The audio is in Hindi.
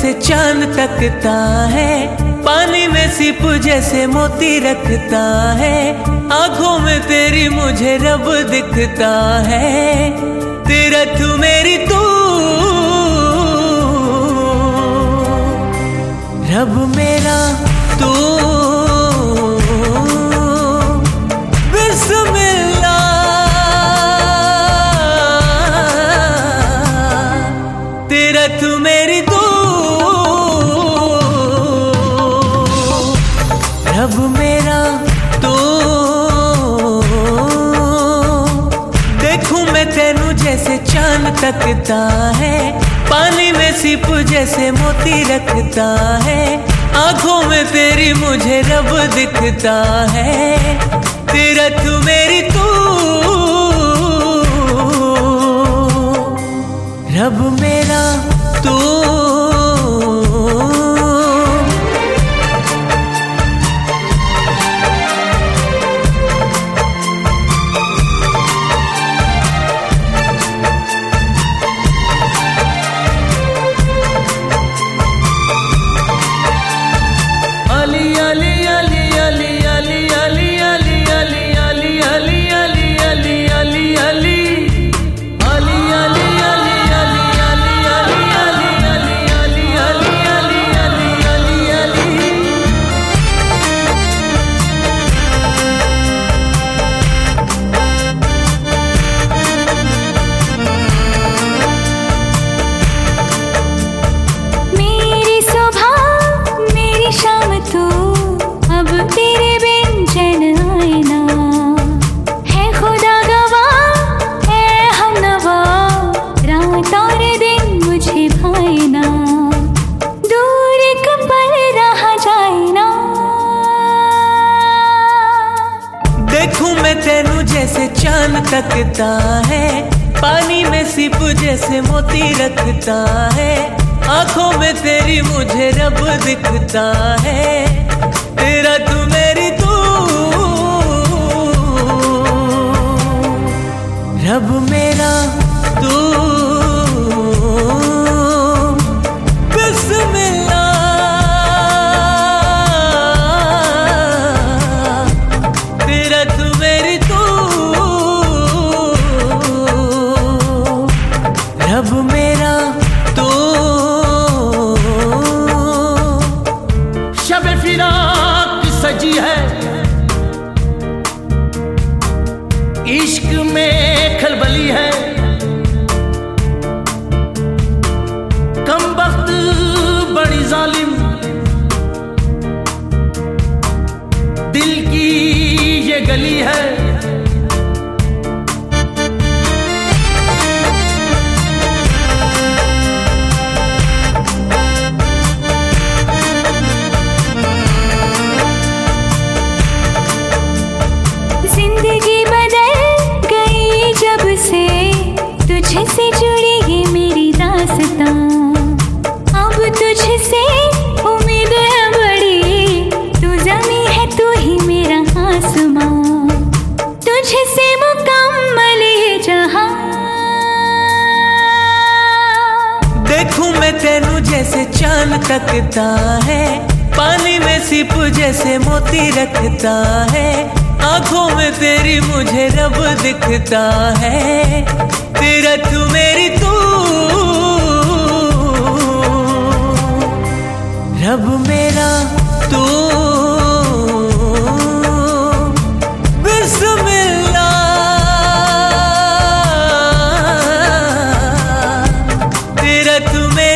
जैसे चांद तकता है, पानी में सीप जैसे मोती रखता है, आंखों में तेरी मुझे रब दिखता है। तेरा तू मेरी तू, रब मेरा तू, बिस्मिल्लाह। तेरा तू मेरी तू, रब मेरा तू। देखूं मैं तेनू जैसे चांद तकता है, पानी में सीप जैसे मोती रखता है, आंखों में तेरी मुझे रब दिखता है। तेरा तू मेरी तू, रब मेरा तू। देखूं मैं तेनू जैसे चांद तकता है, पानी में सीप जैसे मोती रखता है, आंखों में तेरी मुझे रब दिखता है। तेरा तू मेरी तू, रब मेरा तू। रब मेरा तू। शब फिराक सजी है, इश्क में खलबली है, कमबख्त बड़ी जालिम दिल की ये गली है। जिंदगी बदल गई जब से तुझसे जुड़ी है मेरी दास्तां, अब तुझसे उम्मीद है बड़ी, तू ज़मीं है तू ही मेरा आसमां, तुझसे मुकम्मल है जहां। देखूं मैं तेनू जैसे चांद तकता है, पानी में सीप जैसे मोती रखता है, आंखों में तेरी मुझे रब दिखता है। तेरा तू मेरी तू, रब मेरा तू। बिस्मिल्लाह। तेरा तू मेरा